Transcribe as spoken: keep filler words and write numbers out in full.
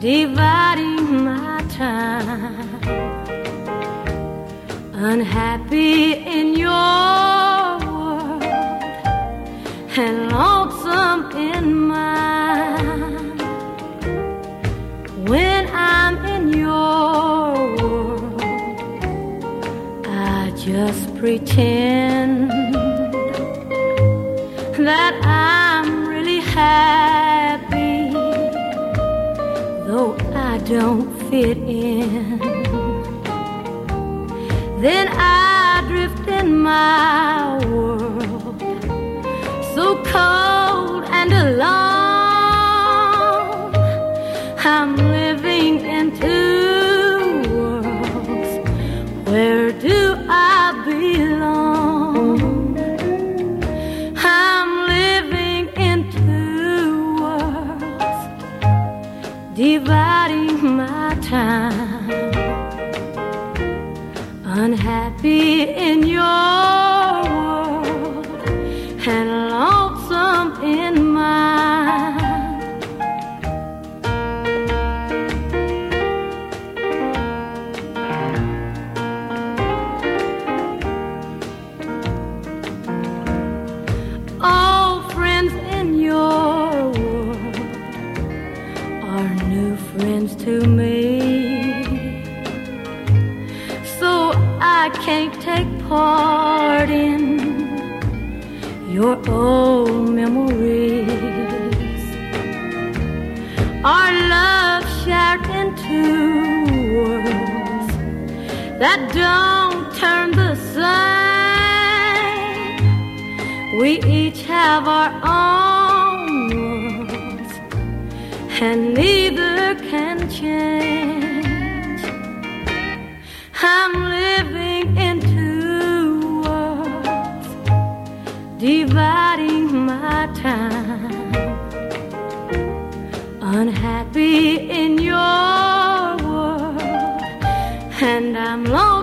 dividing my time. Unhappy in your world and lonesome in mine. When I'm in your world, I just pretend that I'm really happy, though I don't fit in. Then I drift in my world, so cold and alone. I'm living in two worlds. Where do I belong? I'm living in two worlds, dividing my time. Unhappy in your world and lonesome in mine. All friends in your world are new friends to me. I can't take part in your old memories. Our love shared in two worlds that don't turn the same. We each have our own worlds, and neither can change. I'm living in two worlds, dividing my time. Unhappy in your world, and I'm lost